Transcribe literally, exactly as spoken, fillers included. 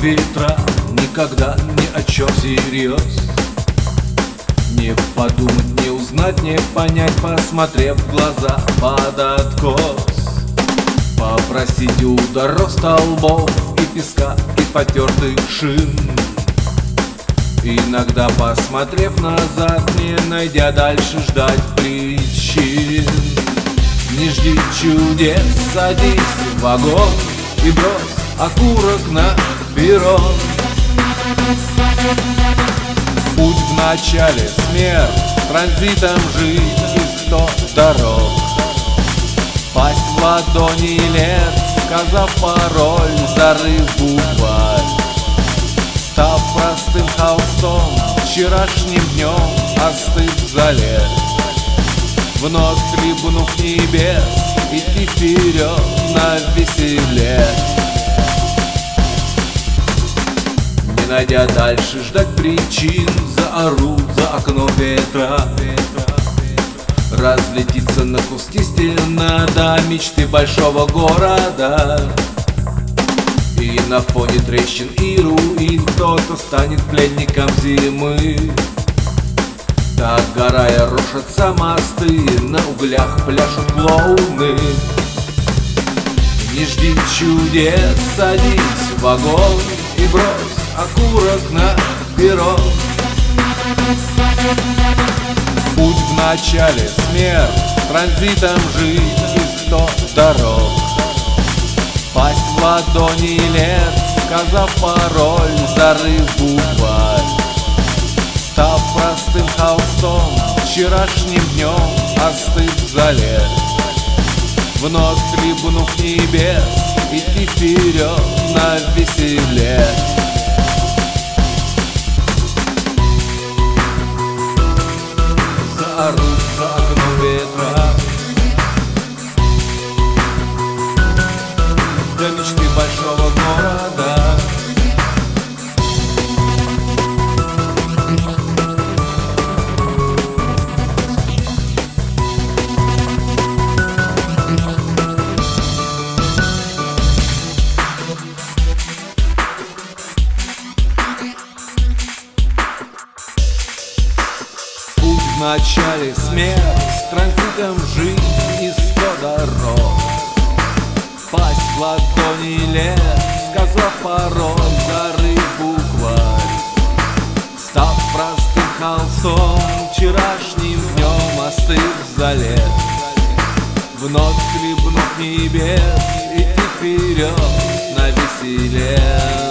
ветра, никогда ни о чем всерьез. Не подумать, не узнать, не понять, посмотрев в глаза под откос. Попросить у дорог столбов и песка, и потертых шин. Иногда, посмотрев назад, не найдя дальше ждать причин. Не жди чудес, садись в вагон и брось окурок на перрон. Путь в начале смерть, транзитом жизнь и сто дорог. Пасть в ладони лет, сказав пароль, зарыв букварь. Став простым холстом, вчерашним днем остыв за лет. Вновь хлебнув небес, идти вперед на веселе. Не найдя дальше ждать причин, заорут за окном ветра. Разлетится на куски стена до мечты большого города. И на фоне трещин и руин кто-то станет пленником зимы. Так, горая, рушатся мосты, на углях пляшут клоуны. Не жди чудес, садись в вагон и брось окурок на перрон. Путь в начале смерть, транзитом жизнь и сто дорог. Пасть в ладони лет, сказав пароль, зарыв букварь. Став простым холстом, вчерашним днем остыв за лет. Вновь хлебнув небес, идти вперед на веселе. Заорут за окном ветра до мечты большого города. В начале смерть, с транзитом жизнь и сто дорог. Пасть в ладони лет, сказав пароль, зарыв букварь. Став простым холстом, вчерашним днем остыв за лет. Вновь хлебнув небес, идти вперед на веселе.